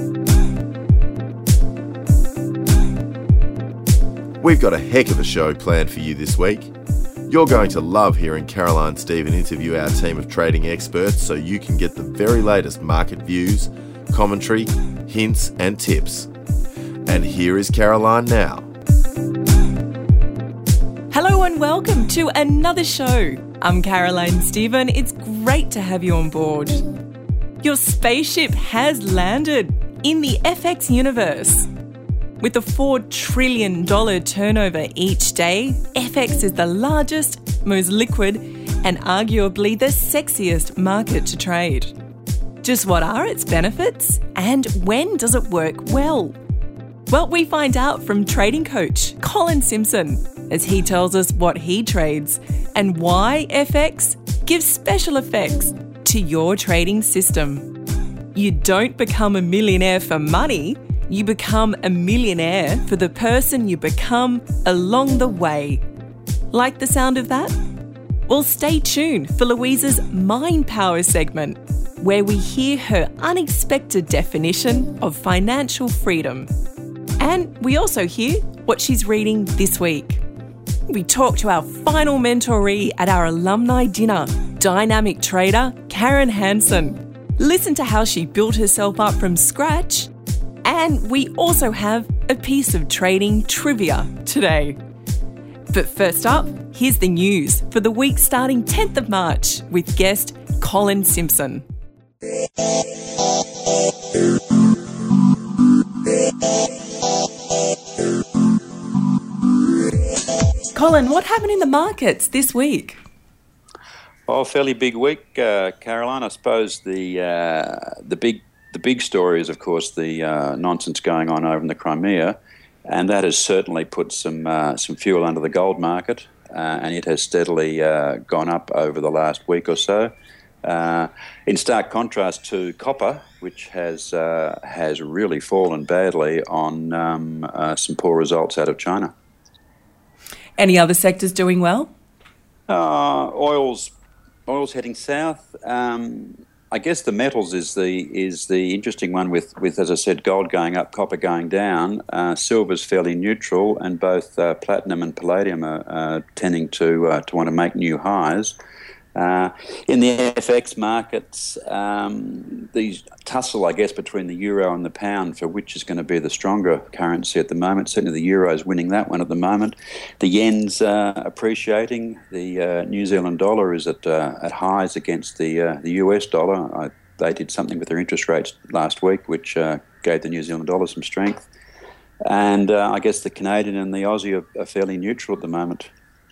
We've got a heck of a show planned for you this week. You're going to love hearing Caroline Stephen interview our team of trading experts so you can get the very latest market views, commentary, hints and tips. And here is Caroline now. Hello and welcome to another show. I'm Caroline Stephen. It's great to have you on board. Your spaceship has landed in the FX universe. With a $4 trillion turnover each day, FX is the largest, most liquid, and arguably the sexiest market to trade. Just what are its benefits? And when does it work well? Well, we find out from trading coach Colin Simpson as he tells us what he trades and why FX gives special effects to your trading system. You don't become a millionaire for money. You become a millionaire for the person you become along the way. Like the sound of that? Well, stay tuned for Louisa's Mind Power segment, where we hear her unexpected definition of financial freedom. And we also hear what she's reading this week. We talk to our final mentoree at our alumni dinner, dynamic trader Karen Hansen. Listen to how she built herself up from scratch. And we also have a piece of trading trivia today. But first up, here's the news for the week starting 10th of March with guest Colin Simpson. Colin, what happened in the markets this week? Oh, fairly big week, Caroline. I suppose the big story is, of course, the nonsense going on over in the Crimea, and that has certainly put some fuel under the gold market, and it has steadily gone up over the last week or so. In stark contrast to copper, which has really fallen badly on some poor results out of China. Any other sectors doing well? Oil's heading south. I guess the metals is the interesting one with, as I said, gold going up, copper going down. Silver's fairly neutral, and both platinum and palladium are tending to want to make new highs. In the FX markets, these tussle, I guess, between the euro and the pound for which is going to be the stronger currency at the moment. Certainly the euro is winning that one at the moment. The yen's appreciating. The New Zealand dollar is at highs against the US dollar. They did something with their interest rates last week, which gave the New Zealand dollar some strength. And I guess the Canadian and the Aussie are fairly neutral at the moment.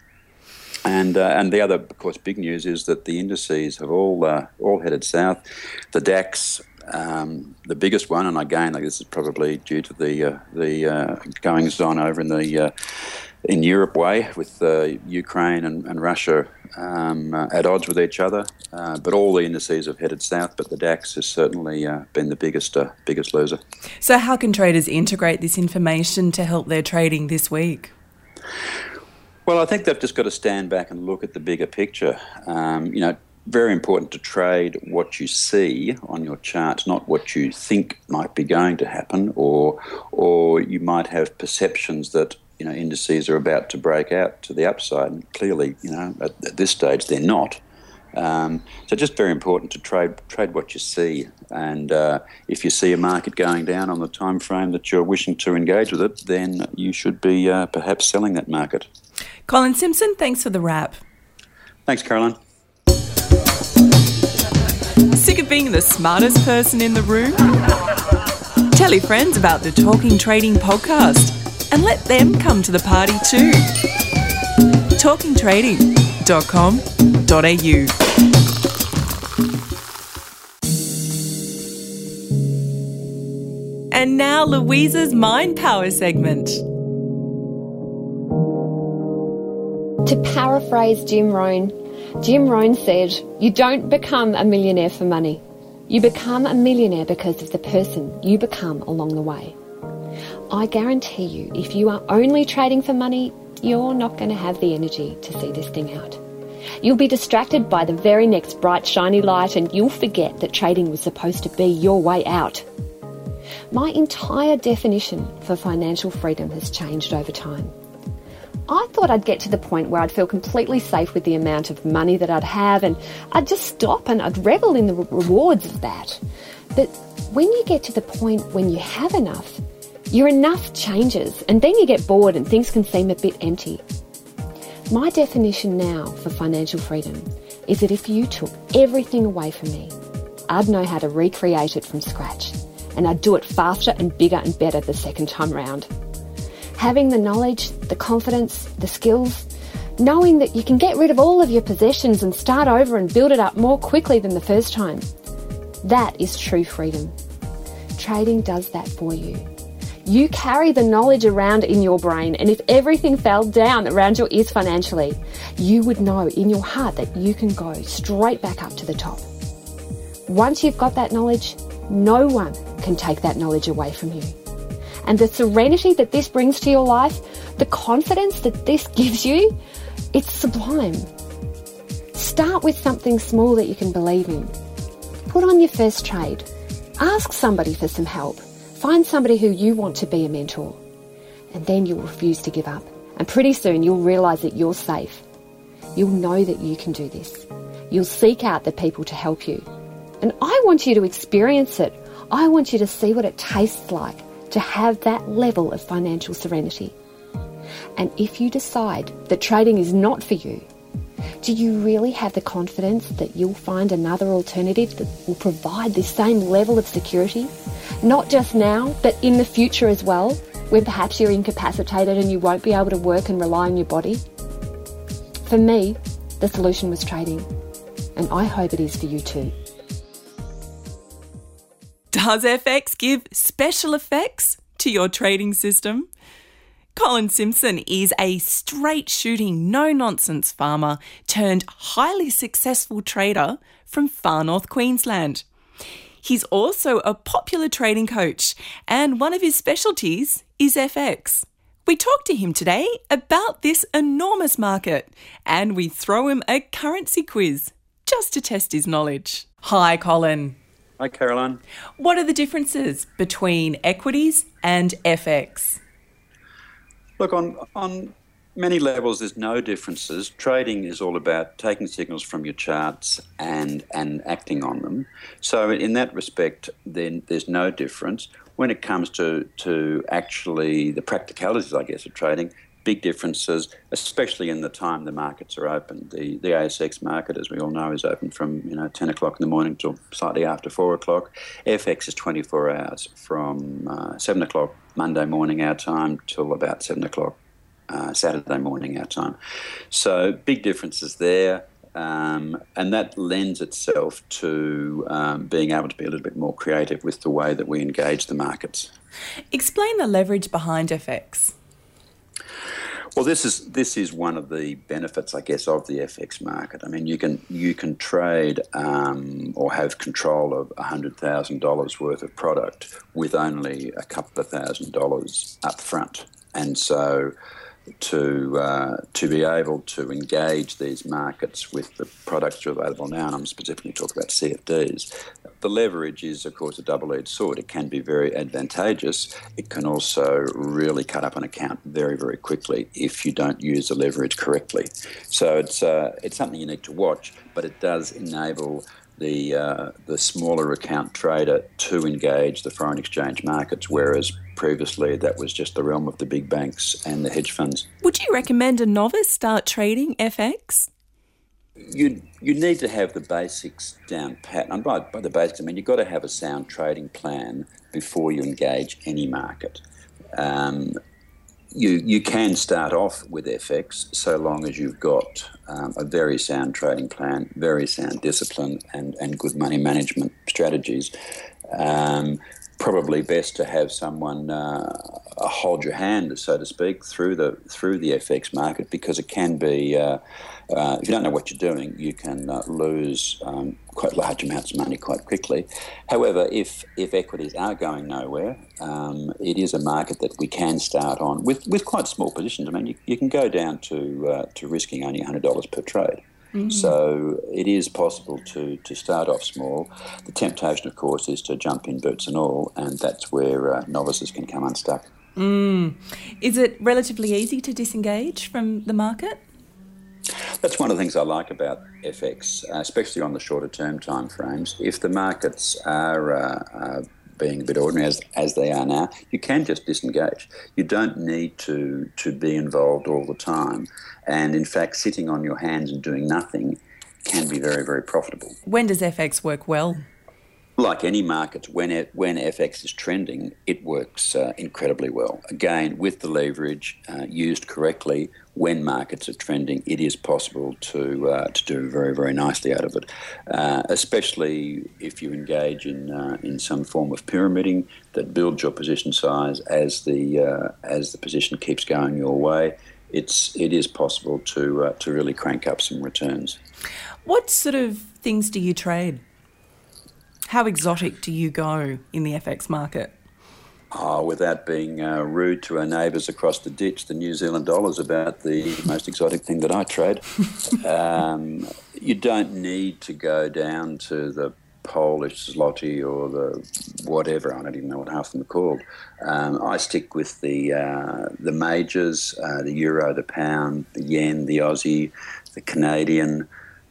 And the other, of course, big news is that the indices have all headed south. The DAX, the biggest one, and again, this is probably due to the goings on over in Europe way with Ukraine and Russia at odds with each other. But all the indices have headed south, but the DAX has certainly been the biggest loser. So how can traders integrate this information to help their trading this week? Well, I think they've just got to stand back and look at the bigger picture. Very important to trade what you see on your charts, not what you think might be going to happen, or you might have perceptions that indices are about to break out to the upside. And clearly, at this stage, they're not. So just very important to trade what you see. And if you see a market going down on the time frame that you're wishing to engage with it, then you should be perhaps selling that market. Colin Simpson, thanks for the wrap. Thanks, Caroline. Sick of being the smartest person in the room? Tell your friends about the Talking Trading podcast and let them come to the party too. talkingtrading.com.au. And now Louisa's Mind Power segment. To paraphrase Jim Rohn said, "You don't become a millionaire for money. You become a millionaire because of the person you become along the way." I guarantee you, if you are only trading for money, you're not going to have the energy to see this thing out. You'll be distracted by the very next bright, shiny light, and you'll forget that trading was supposed to be your way out. My entire definition for financial freedom has changed over time. I thought I'd get to the point where I'd feel completely safe with the amount of money that I'd have, and I'd just stop and I'd revel in the rewards of that. But when you get to the point when you have enough, your enough changes, and then you get bored and things can seem a bit empty. My definition now for financial freedom is that if you took everything away from me, I'd know how to recreate it from scratch, and I'd do it faster and bigger and better the second time round. Having the knowledge, the confidence, the skills, knowing that you can get rid of all of your possessions and start over and build it up more quickly than the first time. That is true freedom. Trading does that for you. You carry the knowledge around in your brain, and if everything fell down around your ears financially, you would know in your heart that you can go straight back up to the top. Once you've got that knowledge, no one can take that knowledge away from you. And the serenity that this brings to your life, the confidence that this gives you, it's sublime. Start with something small that you can believe in. Put on your first trade. Ask somebody for some help. Find somebody who you want to be a mentor. And then you'll refuse to give up. And pretty soon you'll realise that you're safe. You'll know that you can do this. You'll seek out the people to help you. And I want you to experience it. I want you to see what it tastes like to have that level of financial serenity. And if you decide that trading is not for you, do you really have the confidence that you'll find another alternative that will provide this same level of security? Not just now, but in the future as well, when perhaps you're incapacitated and you won't be able to work and rely on your body? For me, the solution was trading, and I hope it is for you too. Does FX give special effects to your trading system? Colin Simpson is a straight-shooting, no-nonsense farmer turned highly successful trader from far north Queensland. He's also a popular trading coach, and one of his specialties is FX. We talked to him today about this enormous market, and we throw him a currency quiz just to test his knowledge. Hi, Colin. Hi, Caroline. What are the differences between equities and FX? Look, on many levels, there's no differences. Trading is all about taking signals from your charts and acting on them. So in that respect, then there's no difference. When it comes to actually the practicalities, I guess, of trading, big differences, especially in the time the markets are open. The ASX market, as we all know, is open from 10 o'clock in the morning till slightly after 4 o'clock. FX is 24 hours from 7 o'clock Monday morning our time till about 7 o'clock Saturday morning our time. So big differences there. And that lends itself to being able to be a little bit more creative with the way that we engage the markets. Explain the leverage behind FX. Well, this is one of the benefits, I guess, of the FX market. I mean, you can trade or have control of $100,000 worth of product with only a couple of $1,000s up front, and so to be able to engage these markets with the products that are available now, and I'm specifically talking about CFDs, the leverage is, of course, a double-edged sword. It can be very advantageous. It can also really cut up an account very, very quickly if you don't use the leverage correctly. So it's something you need to watch, but it does enable the smaller account trader to engage the foreign exchange markets, whereas previously that was just the realm of the big banks and the hedge funds. Would you recommend a novice start trading FX? You need to have the basics down pat. And by the basics, I mean you've got to have a sound trading plan before you engage any market. You can start off with FX so long as you've got a very sound trading plan, very sound discipline, and good money management strategies. Probably best to have someone hold your hand, so to speak, through the FX market, because it can be, if you don't know what you're doing, you can lose quite large amounts of money quite quickly. However, if equities are going nowhere, it is a market that we can start on with quite small positions. I mean, you can go down to risking only $100 per trade. So it is possible to start off small. The temptation, of course, is to jump in boots and all, and that's where novices can come unstuck. Is it relatively easy to disengage from the market? That's one of the things I like about FX, especially on the shorter term time frames. If the markets are being a bit ordinary as they are now, you can just disengage. You don't need to be involved all the time. And in fact, sitting on your hands and doing nothing can be very, very profitable. When does FX work well? Like any market, when FX is trending, it works incredibly well. Again, with the leverage used correctly, when markets are trending, it is possible to do very, very nicely out of it. Especially if you engage in some form of pyramiding that builds your position size as the position keeps going your way. It is possible to really crank up some returns. What sort of things do you trade? How exotic do you go in the FX market? Without being rude to our neighbours across the ditch, the New Zealand dollar is about the most exotic thing that I trade. You don't need to go down to the Polish zloty or the whatever. I don't even know what half of them are called. I stick with the majors, the euro, the pound, the yen, the Aussie, the Canadian,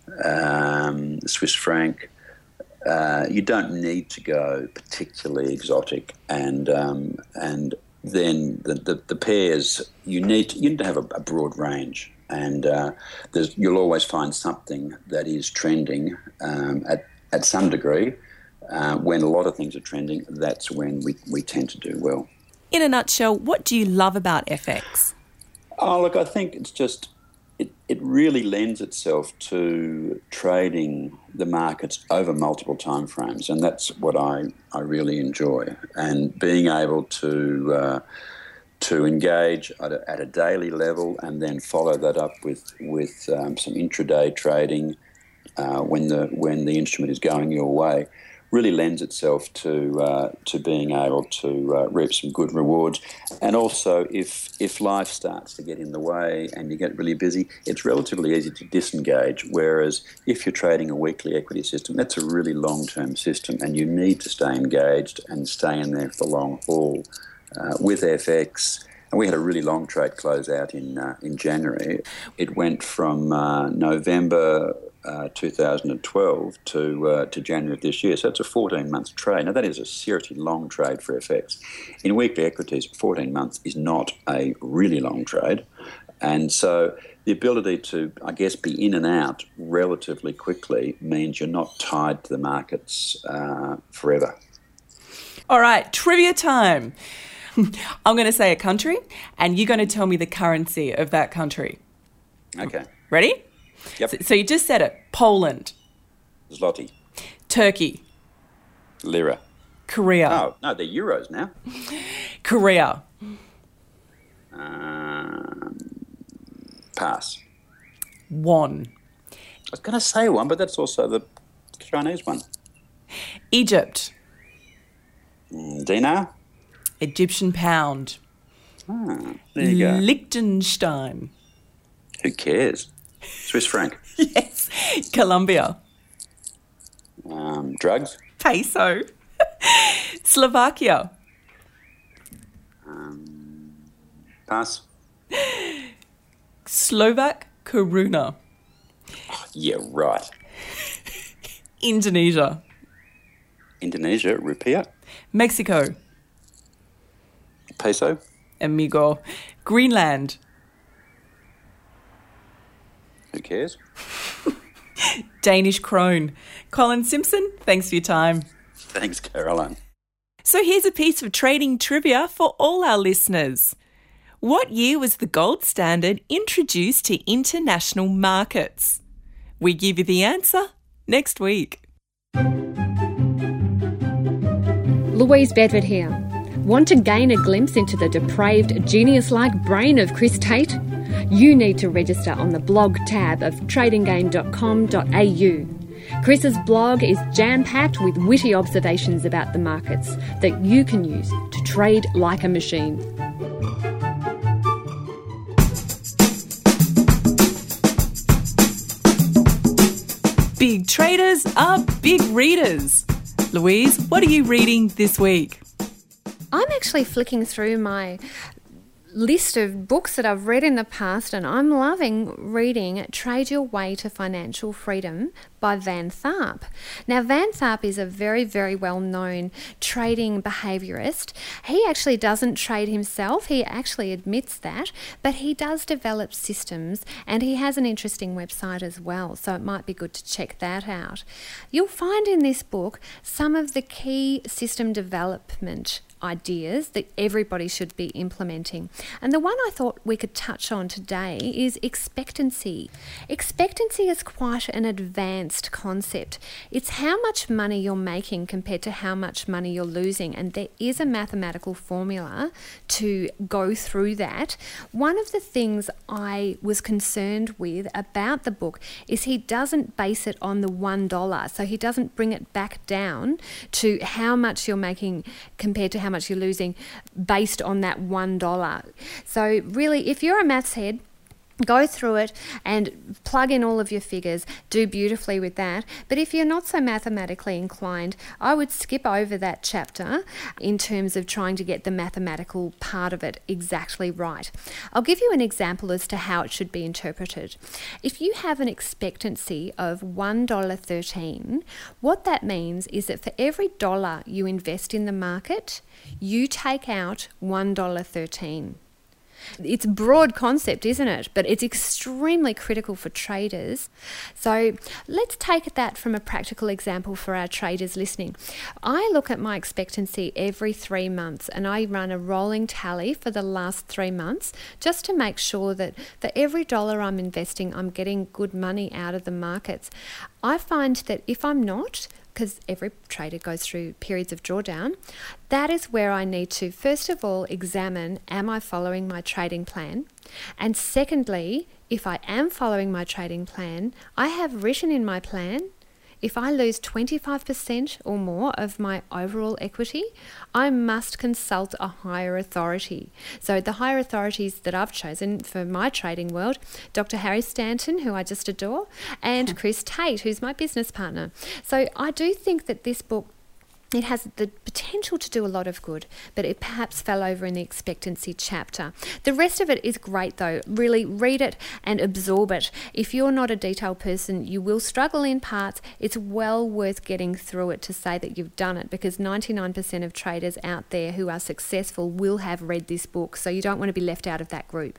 the Swiss franc. You don't need to go particularly exotic, and then the pairs you need to have a broad range, and you'll always find something that is trending at some degree. When a lot of things are trending, that's when we tend to do well. In a nutshell, what do you love about FX? Oh, look, I think it's just it really lends itself to trading the markets over multiple time frames, and that's what I really enjoy. And being able to engage at a daily level and then follow that up with some intraday trading when the instrument is going your way really lends itself to being able to reap some good rewards. And also, if life starts to get in the way and you get really busy, it's relatively easy to disengage, whereas if you're trading a weekly equity system, that's a really long-term system, and you need to stay engaged and stay in there for the long haul. With FX, and we had a really long trade close out in January. It went from November 2012 to January of this year. So it's a 14-month trade. Now, that is a seriously long trade for FX. In weekly equities, 14 months is not a really long trade. And so the ability to, I guess, be in and out relatively quickly means you're not tied to the markets forever. All right, trivia time. I'm going to say a country, and you're going to tell me the currency of that country. Okay. Ready? Yep. So you just said it. Poland. Zloty. Turkey. Lira. Korea. Oh, no, they're euros now. Korea. Pass. Won. I was going to say one, but that's also the Chinese one. Egypt. Dinar. Egyptian pound. There you go. Liechtenstein. Who cares? Swiss franc. Yes. Colombia. Drugs. Peso. Slovakia. Pass. Slovak koruna. Oh, yeah, right. Indonesia. Indonesia, rupiah. Mexico. Peso. Amigo. Greenland. Who cares? Danish krone. Colin Simpson, thanks for your time. Thanks, Caroline. So here's a piece of trading trivia for all our listeners. What year was the gold standard introduced to international markets? We give you the answer next week. Louise Bedford here. Want to gain a glimpse into the depraved, genius-like brain of Chris Tate? You need to register on the blog tab of tradinggame.com.au. Chris's blog is jam-packed with witty observations about the markets that you can use to trade like a machine. Big traders are big readers. Louise, what are you reading this week? I'm actually flicking through my list of books that I've read in the past, and I'm loving reading Trade Your Way to Financial Freedom by Van Tharp. Now, Van Tharp is a very, very well-known trading behaviourist. He actually doesn't trade himself. He actually admits that, but he does develop systems, and he has an interesting website as well, so it might be good to check that out. You'll find in this book some of the key system development ideas that everybody should be implementing. And the one I thought we could touch on today is expectancy. Expectancy is quite an advanced concept. It's how much money you're making compared to how much money you're losing, and there is a mathematical formula to go through that. One of the things I was concerned with about the book is he doesn't base it on the $1, so he doesn't bring it back down to how much you're making compared to how much you're losing based on that $1. So really, if you're a maths head, go through it and plug in all of your figures, do beautifully with that. But if you're not so mathematically inclined, I would skip over that chapter in terms of trying to get the mathematical part of it exactly right. I'll give you an example as to how it should be interpreted. If you have an expectancy of $1.13, what that means is that for every dollar you invest in the market, you take out $1.13. It's a broad concept, isn't it? But it's extremely critical for traders. So let's take that from a practical example for our traders listening. I look at my expectancy every 3 months, and I run a rolling tally for the last 3 months just to make sure that for every dollar I'm investing, I'm getting good money out of the markets. I find that if I'm not, because every trader goes through periods of drawdown, that is where I need to, first of all, examine, am I following my trading plan? And secondly, if I am following my trading plan, I have written in my plan, if I lose 25% or more of my overall equity, I must consult a higher authority. So the higher authorities that I've chosen for my trading world, Dr. Harry Stanton, who I just adore, and Chris Tate, who's my business partner. So I do think that this book, it has the potential to do a lot of good, but it perhaps fell over in the expectancy chapter. The rest of it is great though. Really read it and absorb it. If you're not a detailed person, you will struggle in parts. It's well worth getting through it to say that you've done it, because 99% of traders out there who are successful will have read this book. So you don't want to be left out of that group.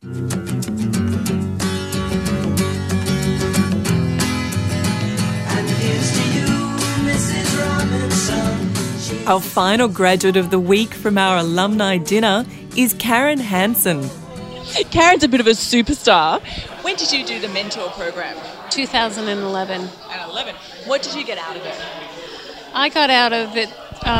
And here's to you, Mrs. Robinson. Our final graduate of the week from our alumni dinner is Karen Hansen. Karen's a bit of a superstar. When did you do the mentor program? 2011. What did you get out of it? I got out of it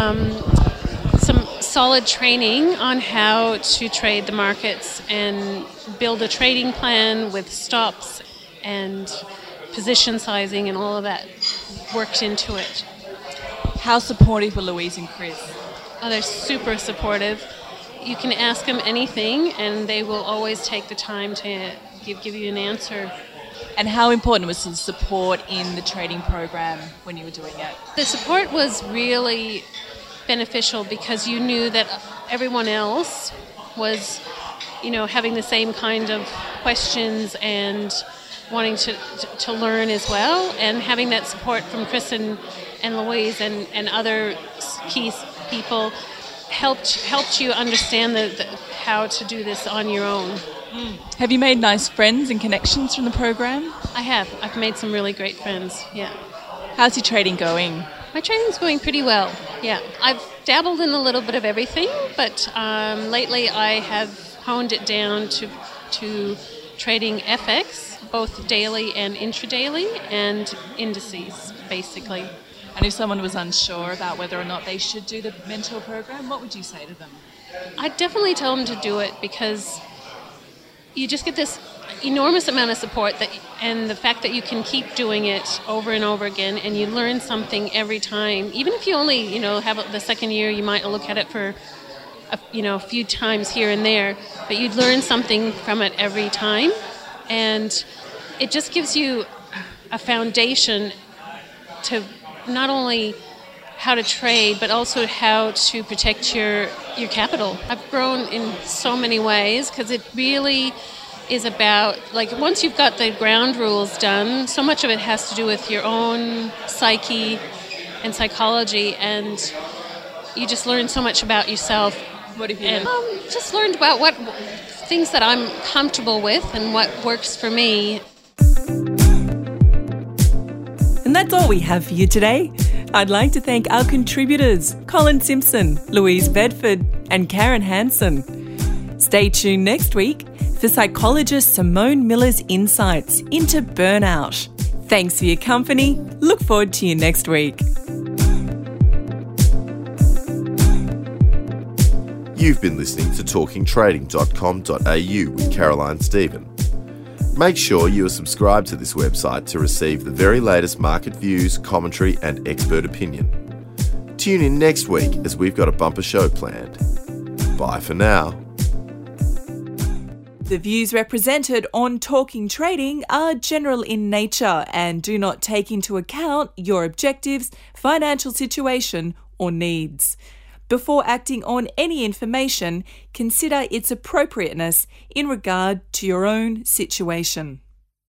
some solid training on how to trade the markets and build a trading plan with stops and position sizing, and all of that worked into it. How supportive were Louise and Chris? Oh, they're super supportive. You can ask them anything and they will always take the time to give you an answer. And how important was the support in the trading program when you were doing it? The support was really beneficial because you knew that everyone else was, having the same kind of questions and wanting to learn as well, and having that support from Chris and Louise and other key people helped you understand how to do this on your own. Have you made nice friends and connections from the program? I have. I've made some really great friends, yeah. How's your trading going? My trading's going pretty well, yeah. I've dabbled in a little bit of everything, but lately I have honed it down to trading FX, both daily and intradaily, and indices, basically. And if someone was unsure about whether or not they should do the mentor program, what would you say to them? I'd definitely tell them to do it, because you just get this enormous amount of support, and the fact that you can keep doing it over and over again, and you learn something every time. Even if you only, have the second year, you might look at it for a few times here and there, but you'd learn something from it every time, and it just gives you a foundation to not only how to trade, but also how to protect your capital. I've grown in so many ways because it really is about, like, once you've got the ground rules done, so much of it has to do with your own psyche and psychology, and you just learn so much about yourself. What have you and learned? Just learned about what things that I'm comfortable with and what works for me. And that's all we have for you today. I'd like to thank our contributors, Colin Simpson, Louise Bedford, and Karen Hansen. Stay tuned next week for psychologist Simone Miller's insights into burnout. Thanks for your company. Look forward to you next week. You've been listening to talkingtrading.com.au with Caroline Stephen. Make sure you are subscribed to this website to receive the very latest market views, commentary and expert opinion. Tune in next week as we've got a bumper show planned. Bye for now. The views represented on Talking Trading are general in nature and do not take into account your objectives, financial situation or needs. Before acting on any information, consider its appropriateness in regard to your own situation.